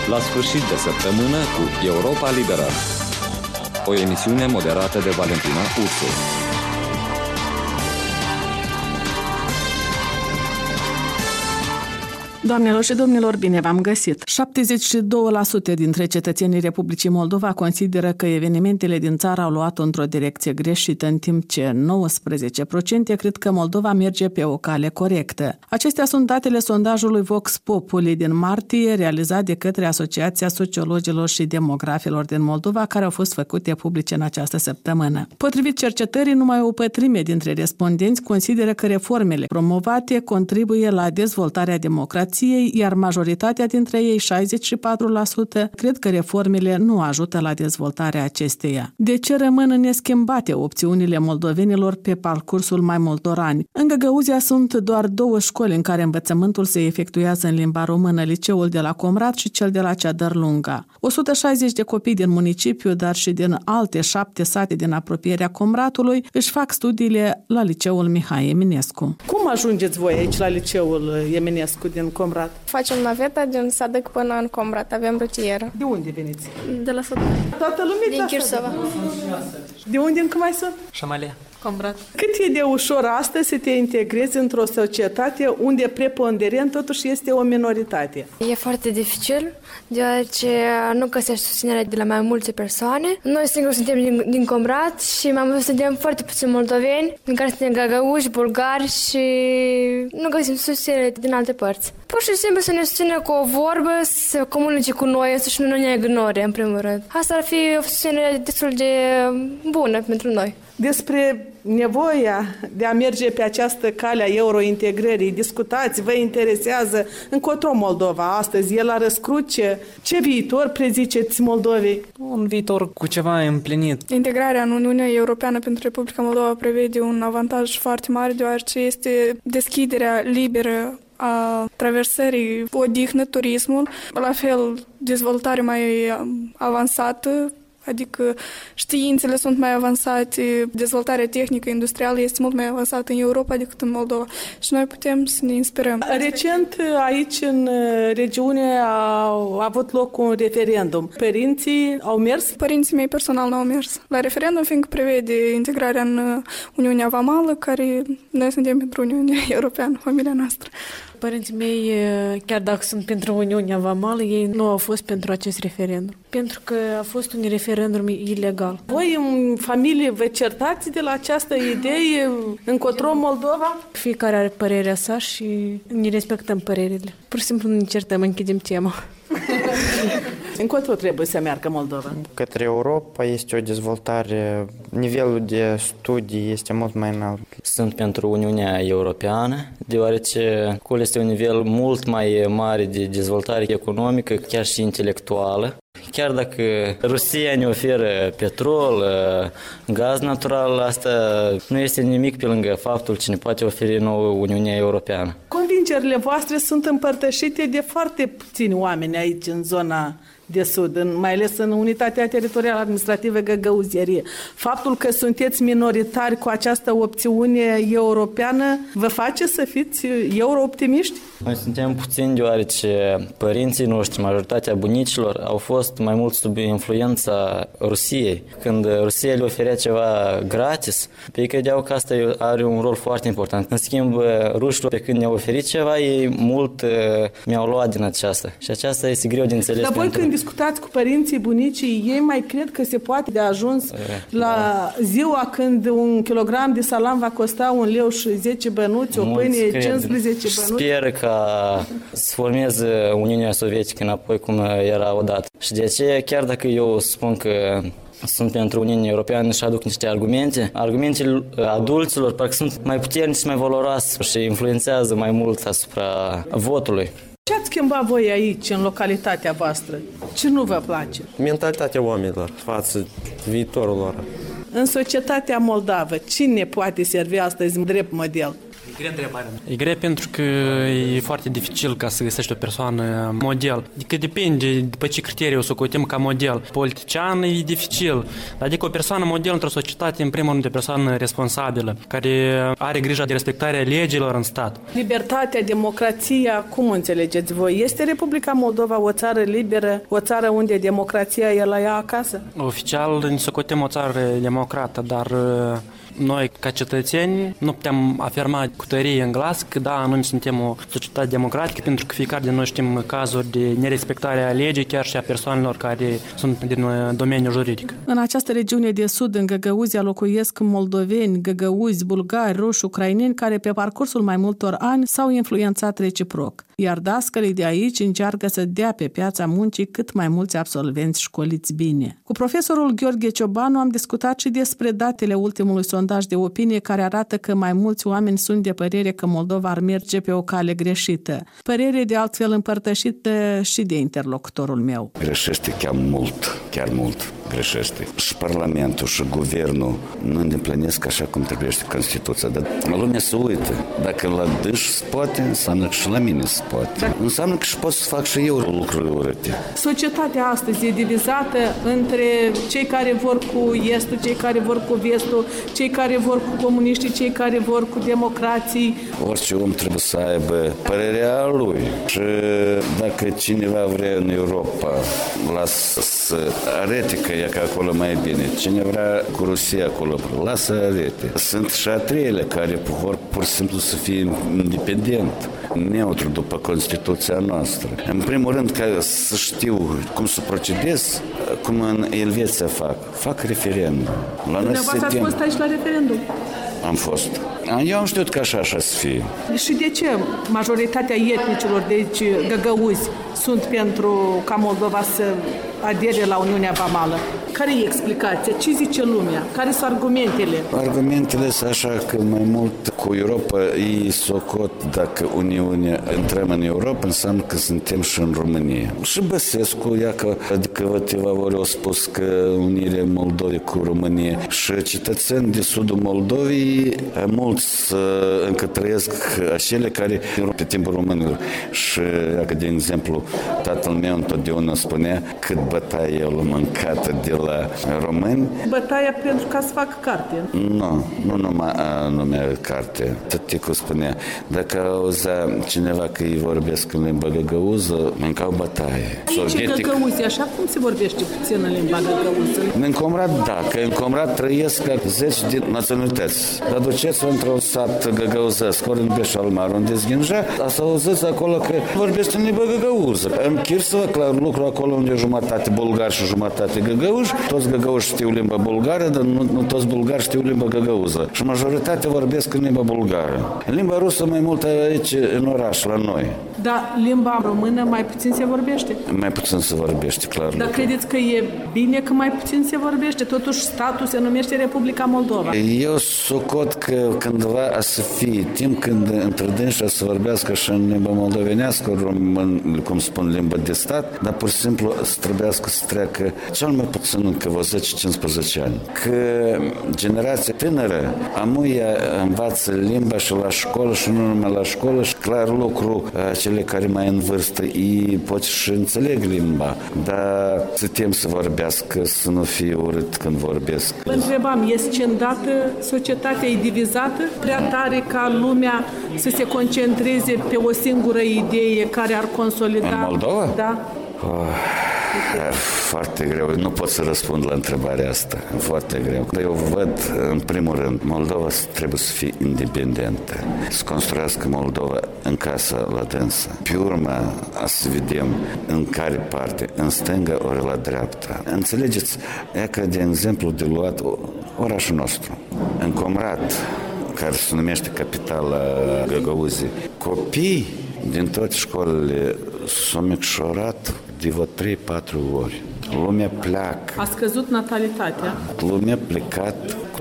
La sfârșit de săptămână cu Europa Liberă. O emisiune moderată de Valentina Ursu. Doamnelor și domnilor, bine v-am găsit! 72% dintre cetățenii Republicii Moldova consideră că evenimentele din țară au luat într-o direcție greșită, în timp ce 19% cred că Moldova merge pe o cale corectă. Acestea sunt datele sondajului Vox Populi din martie, realizat de către Asociația Sociologilor și Demografilor din Moldova, care au fost făcute publice în această săptămână. Potrivit cercetării, numai o pătrime dintre respondenți consideră că reformele promovate contribuie la dezvoltarea democrației, iar majoritatea dintre ei, 64%, cred că reformele nu ajută la dezvoltarea acesteia. De ce rămân neschimbate opțiunile moldovenilor pe parcursul mai multor ani? În Găgăuzia sunt doar 2 școli în care învățământul se efectuează în limba română, liceul de la Comrat și cel de la Ceadărlunga. 160 de copii din municipiu, dar și din alte 7 sate din apropierea Comratului, își fac studiile la liceul Mihai Eminescu. Cum ajungeți voi aici la liceul Eminescu din Comrat? Facem naveta din Sadăc până în Comrat, avem rutieră. De unde veniți? De la Sadăc. Toată lumea din Chirsova. De unde încă mai sunt? Șamalia. Comrat. Cât e de ușor astăzi să te integrezi într-o societate unde preponderent totuși este o minoritate? E foarte dificil, deoarece nu găsești susținere de la mai multe persoane. Noi singuri suntem din Comrat și mai mult suntem foarte puțini moldoveni, din care suntem găgăuși, bulgari și nu găsim susținere din alte părți. Pur și simplu să ne susțină cu o vorbă, să comunice cu noi, să nu ne ignore, în primul rând. Asta ar fi o susținere destul de bună pentru noi. Despre nevoia de a merge pe această cale a eurointegrării, discutați, vă interesează încotro Moldova astăzi, e la răscruce. Ce viitor preziceți Moldovei? Un viitor cu ceva împlinit. Integrarea în Uniunea Europeană pentru Republica Moldova prevede un avantaj foarte mare, deoarece este deschiderea liberă a traversării, odihnă, turismul, la fel dezvoltare mai avansată, adică științele sunt mai avansate, dezvoltarea tehnică industrială este mult mai avansată în Europa decât în Moldova și noi putem să ne inspirăm. Recent aici în regiune a avut loc un referendum. Părinții au mers? Părinții mei personal nu au mers la referendum, fiindcă prevede integrarea în Uniunea Vamală, care noi suntem pentru Uniunea Europeană, familia noastră. Părinții mei, chiar dacă sunt pentru Uniunea Vamală, ei nu au fost pentru acest referendum. Pentru că a fost un referendum ilegal. Voi în familie vă certați de la această idee încotro Moldova? Fiecare are părerea sa și ne respectăm părerile. Pur și simplu ne certăm, închidem tema. Încotro trebuie să meargă Moldova? Către Europa este o dezvoltare, nivelul de studii este mult mai înalt. Sunt pentru Uniunea Europeană, deoarece acolo este un nivel mult mai mare de dezvoltare economică, chiar și intelectuală. Chiar dacă Rusia ne oferă petrol, gaz natural, asta nu este nimic pe lângă faptul ce ne poate oferi nouă Uniunea Europeană. Convingerile voastre sunt împărtășite de foarte puțini oameni aici în zona de sud, mai ales în unitatea teritorială administrativă Găgăuzierie. Faptul că sunteți minoritari cu această opțiune europeană vă face să fiți euro-optimiști? Noi suntem puțini deoarece părinții noștri, majoritatea bunicilor, au fost mai mult sub influența Rusiei. Când Rusia le oferea ceva gratis, pe ei credeau că asta are un rol foarte important. În schimb, rușilor, pe când ne-au oferit ceva, ei mult mi-au luat din aceasta. Și aceasta este greu de înțeles. Dar voi când discutați cu părinții, bunicii, ei mai cred că se poate de ajuns la ziua când 1 kilogram de salam va costa 1 leu și 10 bănuți, o pâine 15 bănuți? Sper ca să formeze Uniunea Sovietică înapoi cum era odată. Și de aceea, chiar dacă eu spun că sunt pentru Uniunea Europeană și aduc niște argumente, argumentele adulților parcă sunt mai puternice și mai valoroase și influențează mai mult asupra votului. Ce ați schimbat voi aici, în localitatea voastră? Ce nu vă place? Mentalitatea oamenilor față viitorul lor. În societatea moldavă, cine poate servi astăzi drept model? grea întrebare. E grea pentru că e foarte dificil ca să găsești o persoană model. Adică depinde după ce criterii o să o cotim ca model. Politician e dificil. Adică o persoană model într-o societate, în primul rând, o persoană responsabilă, care are grijă de respectarea legilor în stat. Libertatea, democrația, cum înțelegeți voi? Este Republica Moldova o țară liberă, o țară unde democrația e la ea acasă? Oficial ne socotim o țară democrată, dar noi, ca cetățeni, nu putem afirma cu tărie în glas că da, noi suntem o societate democratică, pentru că fiecare din noi știm cazuri de nerespectare a legii, chiar și a persoanelor care sunt din domeniul juridic. În această regiune de sud, în Găgăuzia, locuiesc moldoveni, găgăuzi, bulgari, ruși, ucraineni, care pe parcursul mai multor ani s-au influențat reciproc. Iar dascălii de aici încearcă să dea pe piața muncii cât mai mulți absolvenți școliți bine. Cu profesorul Gheorghe Ciobanu am discutat și despre datele ultimului sondaj de opinie care arată că mai mulți oameni sunt de părere că Moldova ar merge pe o cale greșită. Părere de altfel împărtășită și de interlocutorul meu. Greșește chiar mult greșește. Și Parlamentul și Guvernul nu îndeplinesc așa cum trebuie Constituția. Dar lumea se uită. Dacă la dâși se poate, înseamnă că și la mine se poate. Înseamnă că și pot să fac și eu lucruri urâte. Societatea astăzi e divizată între cei care vor cu estul, cei care vor cu vestul, cei care vor cu comuniștii, cei care vor cu democrații. Orice om trebuie să aibă părerea lui. Și dacă cineva vrea în Europa, lasă să arete că e că acolo mai bine. Cine vrea cu Rusia acolo, lasă arete. Sunt și a treilea care vor pur și simplu să fie independent, neutru după Constituția noastră. În primul rând, ca să știu cum să procedez, cum în Elveția fac referendum. Dumneavoastră ați fost aici la referendum? Am fost. Eu am știut că așa să fie. Și de ce majoritatea etnicilor de aici, găgăuzi, sunt pentru ca Moldova să adere la Uniunea Vamală? Care e explicația? Ce zice lumea? Care sunt argumentele? Argumentele sunt așa că mai mult cu Europa ei socot dacă Uniunea intrăm în Europa, înseamnă că suntem și în România. Și Băsescu, adică câteva ori au spus că unirea Moldovei cu România și cetățeni de sudul Moldovei, mulți încă trăiesc acele care pe timpul românilor. Și, de exemplu, tatăl meu întotdeauna spunea cât bătaie el a mâncat de la români. Bătaia pentru ca să facă carte? Nu numai numea carte. Tăticul spunea, dacă auzea cineva că îi vorbesc în limba găgăuză, mâncau bătaie. Aici găgăuzi, așa cum se vorbește puțin în limba găgăuză? În Comrat, da, că în Comrat trăiesc 10 din naționalități. Dar duceți-vă într-un sat găgăuzesc, ori în Beșalmar, unde zghinja, să auziți acolo că vorbește în limba găgăuză. În Chirsăvă, clar, lucru acolo unde e jumătate bulgar și jumătate găgăuși. Toți găgăuși știu limba bulgară, dar nu toți bulgari știu limba găgăuză. Și majoritatea vorbesc în limba bulgară. În limba rusă mai mult aici, în oraș, la noi. Dar limba română mai puțin se vorbește? Mai puțin se vorbește, clar. Dar credeți că e bine că mai puțin se vorbește? Totuși statul se numește Republica Moldova. Eu socot că cândva a să fie timp când între dânsi să vorbească și în limba moldovenească, român, cum spun, limba de stat, dar pur și simplu trebuiască să treacă cel mai puțin încă 10-15 ani. Că generația tânără amuia învață limba și la școală și nu numai la școală și clar lucru cele care mai în vârstă ei pot și înțeleg limba, dar să tem să vorbească, să nu fie urât când vorbesc. Vă întrebam, e scindată societatea, e divizată prea tare ca lumea să se concentreze pe o singură idee care ar consolida? În Moldova? Da. Foarte greu. Nu pot să răspund la întrebarea asta. Foarte greu. Dar eu văd, în primul rând, Moldova trebuie să fie independentă. Să construiască Moldova în casa la dânsă. Pe urmă, să vedem în care parte, în stânga ori la dreapta. Înțelegeți? E ca de exemplu de luat orașul nostru. În Comrat, care se numește capitala Găgăuzii, copii din toate școlile s-au micșorat de vreo 3-4 ori. Lumea pleacă. A scăzut natalitatea. Lumea plecat cu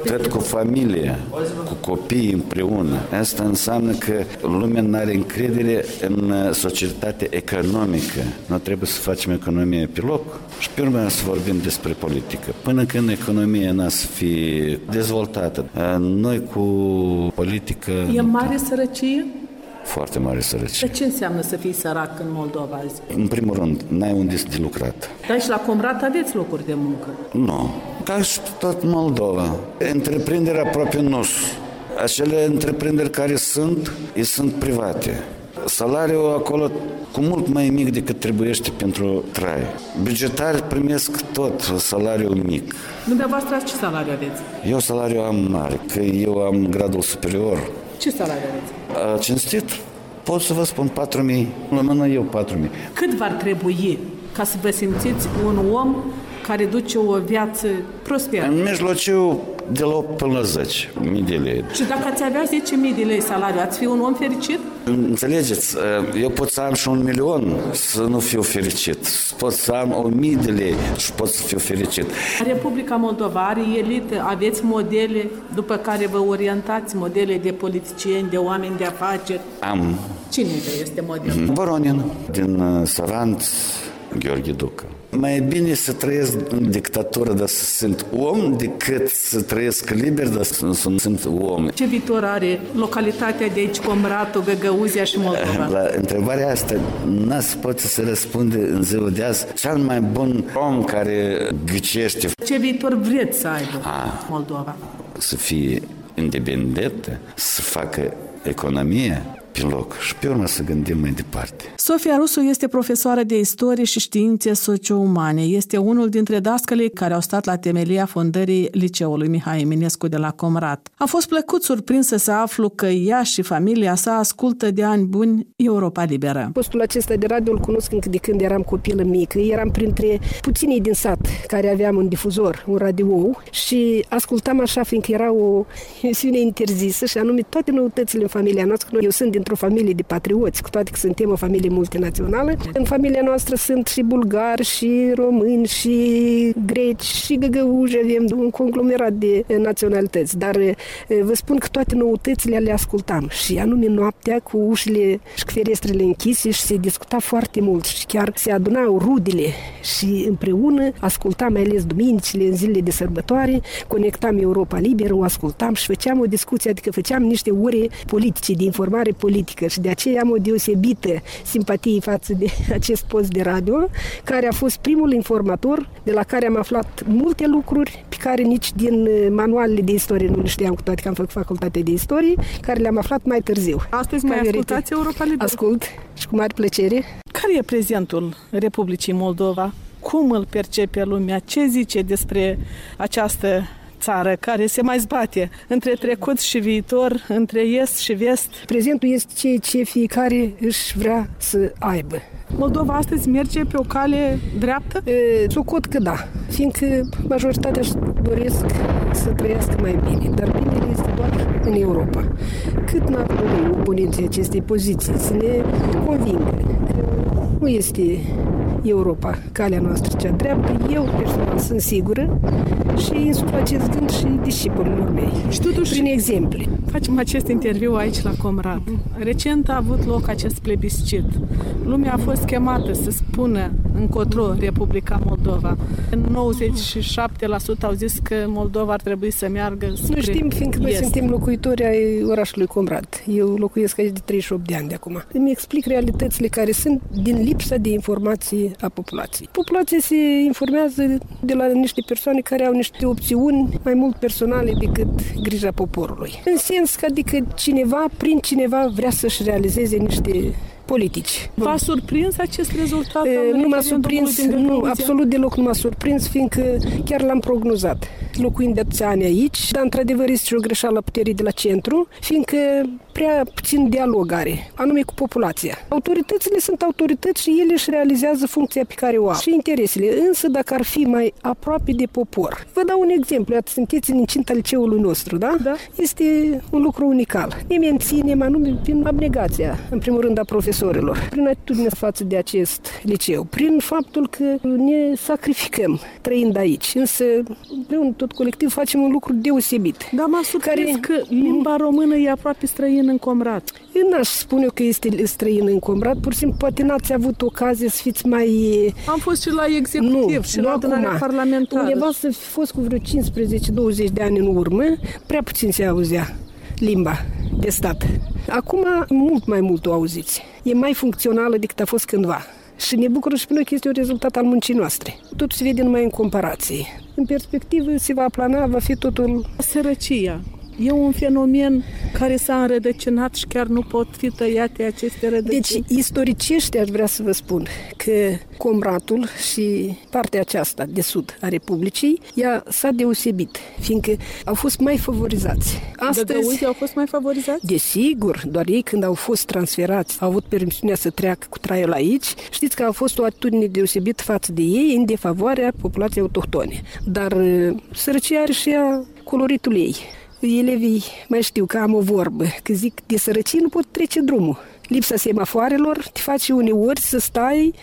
tot cu familia, cu copiii împreună. Asta înseamnă că lumea nu are încredere în societatea economică. Noi trebuie să facem economie pe loc și pe urmă să vorbim despre politică. Până când economia n-a să fie dezvoltată, noi cu politică... E mare sărăcie? Foarte mare sărăcie. Dar ce înseamnă să fii sărac în Moldova azi? În primul rând, n-ai unde de lucrat. Dar și la Comrat aveți locuri de muncă? Nu. Ca și tot Moldova. Întreprinderea aproape nu sunt. Acele întreprinderi care sunt private. Salariul acolo cu mult mai mic decât trebuiește pentru trai. Bugetari primesc tot salariul mic. Dumneavoastră ce salariu aveți? Eu salariu am mare, că eu am gradul superior. Ce salariu aveți? Cinstit? Pot să vă spun 4.000. La mână eu 4.000. Cât v-ar trebui ca să vă simțiți un om care duce o viață prosperă? În mijlociu de la 8 până la 10 mii de lei. Și dacă ați avea 10.000 de lei salariu, ați fi un om fericit? Înțelegeți, eu pot să am și 1.000.000 să nu fiu fericit. Pot să am 1.000 de lei și pot să fiu fericit. Republica Moldova are elită, aveți modele după care vă orientați, modele de politicieni, de oameni de afaceri? Am. Cine este modelul? Voronin, din Saranț, Gheorghe Ducă. Mai bine să trăiesc în dictatură, dar să sunt om, decât să trăiesc liber, dar să nu sunt om. Ce viitor are localitatea de aici, Comratul, Găgăuzia și Moldova? La întrebarea asta n-a să poate să răspunde în ziua de azi cel mai bun om care ghicește. Ce viitor vreți să aibă Moldova? Să fie independentă, să facă economie pe loc și pe urmă să gândim mai departe. Sofia Rusu este profesoară de istorie și științe socio-umane. Este unul dintre dascălii care au stat la temelia fondării Liceului Mihai Eminescu de la Comrat. A fost plăcut surprinsă să aflu că ea și familia sa ascultă de ani buni Europa Liberă. Postul acesta de radio îl cunosc încă de când eram copilă mică. Eram printre puținii din sat care aveam un difuzor, un radio și ascultam așa, fiindcă era o emisiune interzisă și anume toate noutățile în familia noastră. Eu sunt dintr-o familie de patrioți, cu toate că suntem o familie multinațională. În familia noastră sunt și bulgari, și români, și greci, și găgăuși, avem un conglomerat de naționalități. Dar vă spun că toate noutățile le ascultam și anume noaptea cu ușile și ferestrele închise și se discuta foarte mult și chiar se adunau rudele și împreună ascultam, mai ales duminicile, în zilele de sărbătoare, conectam Europa Liberă, o ascultam și făceam o discuție, adică făceam niște ore politice, de informare politică și de aceea am o deosebită simpatie față de acest post de radio, care a fost primul informator de la care am aflat multe lucruri pe care nici din manualele de istorie nu le știam, cu toate că am făcut facultate de istorie, care le-am aflat mai târziu. Astăzi mai ascultați Europa Liberă? Ascult și cu mare plăcere. Care e prezentul Republicii Moldova? Cum îl percepe lumea? Ce zice despre această țară care se mai zbate între trecut și viitor, între est și vest? Prezentul este ceea ce fiecare își vrea să aibă. Moldova astăzi merge pe o cale dreaptă? Socot că da, fiindcă majoritatea își doresc să trăiască mai bine, dar binele este doar în Europa. Cât n-ar dori oponenții acestei poziții să ne convingă că nu este Europa calea noastră cea dreaptă, eu personal sunt sigură și insuflu acest gând și discipolilor mei. Și totuși, prin exemple. Facem acest interviu aici la Comrat. Recent a avut loc acest plebiscit. Lumea a fost chemată să spună încotro Republica Moldova. 97% au zis că Moldova ar trebui să meargă spre Nu știm, fiindcă noi est. suntem locuitori ai orașului Comrat. Eu locuiesc aici de 38 de ani de acum. Îmi explic realitățile care sunt din lipsa de informații a populației. Populația se informează de la niște persoane care au niște opțiuni mai mult personale decât grija poporului. În sens că adică cineva, prin cineva, vrea să-și realizeze niște politici. V-a surprins acest rezultat? Nu m-a surprins, nu, absolut deloc nu m-a surprins, fiindcă chiar l-am prognozat. Locuind de atâția ani aici, dar într-adevăr este și o greșeală a puterii de la centru, fiindcă prea puțin dialog are, anume cu populația. Autoritățile sunt autorități și ele își realizează funcția pe care o au și interesele, însă dacă ar fi mai aproape de popor. Vă dau un exemplu, iată, sunteți în incinta liceului nostru, da? Este un lucru unical. Ne menținem anume prin abnegația, în primul rând, a profesorilor profesorilor, prin atitudinea față de acest liceu, prin faptul că ne sacrificăm trăind aici, însă împreună tot colectiv facem un lucru deosebit. Dar m-a surprins că limba română e aproape străină în Comrat. Eu n-aș spune că este străină în Comrat, pur și simplu poate n-ați avut ocazie să fiți mai... Am fost și la executiv și la adunarea parlamentară. Undeva să fi fost cu vreo 15-20 de ani în urmă, prea puțin se auzea limba de stat. Acum mult mai mult o auziți. E mai funcțională decât a fost cândva. Și ne bucură și pe noi că este un rezultat al muncii noastre. Totul se vede numai în comparație. În perspectivă se va aplana, va fi totul... Sărăcia. E un fenomen care s-a înrădăcinat și chiar nu pot fi tăiate aceste rădăcini. Deci, istoricește aș vrea să vă spun că Comratul și partea aceasta de sud a Republicii, ea s-a deosebit, fiindcă au fost mai favorizați. Găgăuzii au fost mai favorizați? Desigur, doar ei când au fost transferați, au avut permisiunea să treacă cu traiul aici. Știți că a fost o atitudine deosebită față de ei în defavoarea populației autohtone. Dar sărăcia are și ea coloritul ei. Elevii mai știu că am o vorbă, că zic, de sărăcie nu pot trece drumul. Lipsa semafoarelor te face uneori să stai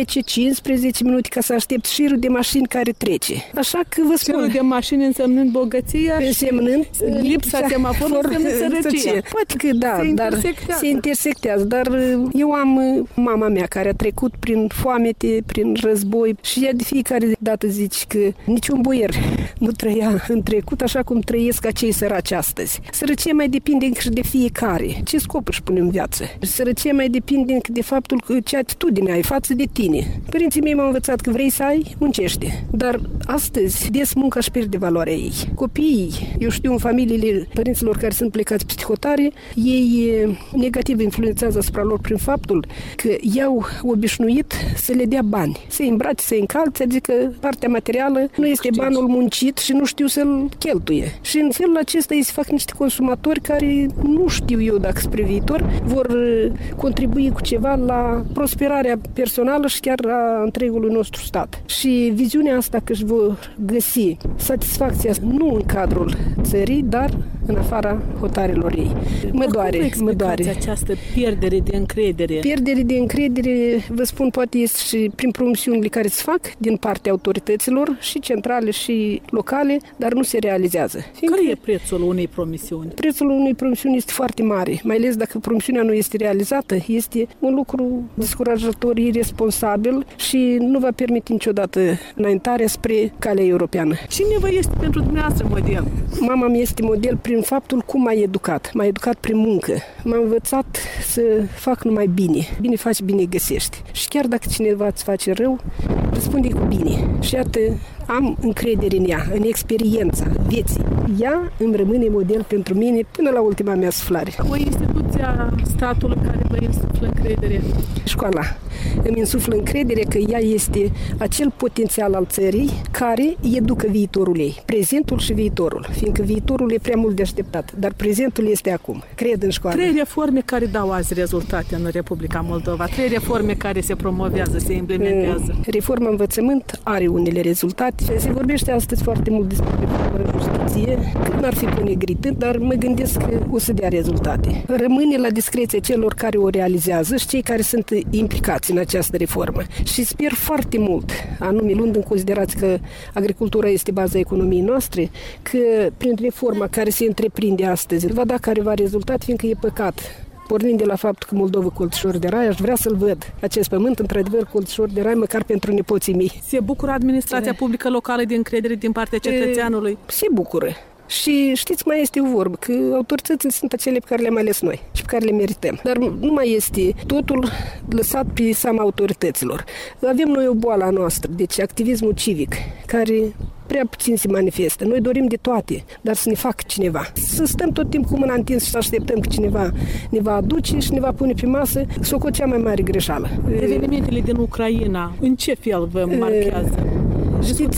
10-15 minute ca să aștepți șirul de mașini care trece. Așa că vă spun... Șirul de mașini însemnând bogăția însemnând și lipsa semaforului însemnând sărăcia. Poate că da, se intersectează. Dar eu am mama mea care a trecut prin foamete, prin război și ea de fiecare dată zice că niciun boier nu trăia în trecut așa cum trăiesc acei săraci astăzi. Sărăcia mai depinde și de fiecare. Ce scop își pune în viață? Sărăcia mai depinde de faptul că ce atitudine ai față de tine. Părinții mei m-au învățat că vrei să ai, muncește. Dar astăzi, des munca își pierde valoarea ei. Copiii, eu știu în familiile părinților care sunt plecați peste hotare, ei negativ influențează asupra lor prin faptul că i-au obișnuit să le dea bani. Să-i îmbrace, să-i încalțe, adică partea materială nu este banul muncit și nu știu să-l cheltuie. Și în felul acesta ei se fac niște consumatori care nu știu eu dacă spre viitor vor contribui cu ceva la prosperarea personală și chiar a întregului nostru stat. Și viziunea asta că își vor găsi satisfacția nu în cadrul țării, dar în afara hotarelor ei. Mă doare. Această pierdere de încredere? Pierdere de încredere, vă spun, poate este și prin promisiunile care se fac din partea autorităților și centrale și locale, dar nu se realizează. Care e prețul unei promisiuni? Prețul unei promisiuni este foarte mare, mai ales dacă promisiunea nu este realizată, este un lucru descurajator, irresponsabil și nu va permite niciodată înaintarea spre calea europeană. Cine vă este pentru dumneavoastră model? Mama mi este model prin faptul cum m-a educat. M-a educat prin muncă. M-a învățat să fac numai bine. Bine faci, bine găsești. Și chiar dacă cineva îți face rău, răspunde cu bine. Și iată, am încredere în ea, în experiența vieții. Ea îmi rămâne model pentru mine până la ultima mea suflare. O instituție a statului care vă insuflă încredere? Școala îmi insuflă încredere că ea este acel potențial al țării care educă viitorul ei, prezentul și viitorul, fiindcă viitorul e prea mult de așteptat, dar prezentul este acum. Cred în școală. 3 reforme care dau azi rezultate în Republica Moldova, 3 reforme care se promovează, se implementează. Reforma învățământ are unele rezultate. Se vorbește astăzi foarte mult despre reforma justiție, că n-ar fi ponegrită, dar mă gândesc că o să dea rezultate. Rămâne la discreție celor care o realizează și cei care sunt implicați în această reformă. Și sper foarte mult, anume luând în considerație că agricultura este baza economiei noastre, că prin reforma care se întreprinde astăzi va da careva rezultat, fiindcă e păcat. Pornind de la faptul că Moldova colțișor de rai, aș vrea să-l văd. Acest pământ, într-adevăr, colțișor de rai, măcar pentru nepoții mei. Se bucură administrația publică locală de încredere din partea cetățeanului? Se bucură. Și știți, mai este o vorbă, că autoritățile sunt acele pe care le-am ales noi și pe care le merităm. Dar nu mai este totul lăsat pe seama autorităților. Avem noi o boală a noastră, deci activismul civic, care prea puțin se manifestă. Noi dorim de toate, dar să ne facă cineva. Să stăm tot timpul cu mâna întins și să așteptăm că cineva ne va aduce și ne va pune pe masă, s-o cea mai mare greșeală. Evenimentele din Ucraina, în ce fel vă marchează? Știți,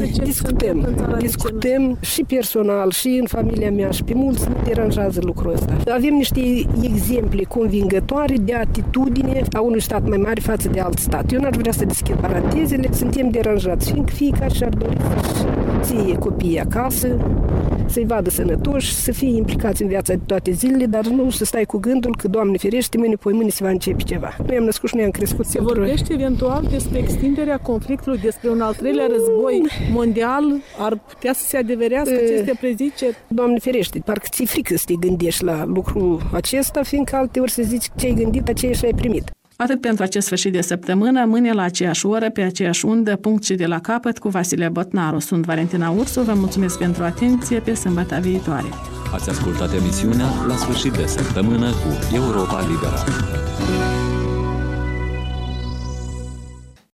discutăm și personal, și în familia mea, și pe mulți ne deranjează lucrul ăsta. Avem niște exemple convingătoare de atitudine a unui stat mai mare față de alt stat. Eu n-aș vrea să deschid parantezele, suntem deranjați, fiindcă fiecare și-ar dori să-și ție copiii acasă, să-i vadă sănătoși, să fie implicați în viața de toate zilele, dar nu să stai cu gândul că, Doamne ferește, mâine se va începe ceva. Noi am născut și noi am crescut. Se vorbește eventual despre extinderea conflictului, despre un al treilea război mondial, ar putea să se adeverească aceste preziceri? Doamne ferește, parcă ți-e frică să te gândești la lucrul acesta, fiindcă alteori să zici ce ai gândit, aceeași ai primit. Atât pentru acest sfârșit de săptămână, mâine la aceeași oră, pe aceeași undă, punct și de la capăt, cu Vasile Botnaru. Sunt Valentina Ursu, vă mulțumesc pentru atenție, pe sâmbătă viitoare. Ați ascultat emisiunea La sfârșit de săptămână cu Europa Liberă.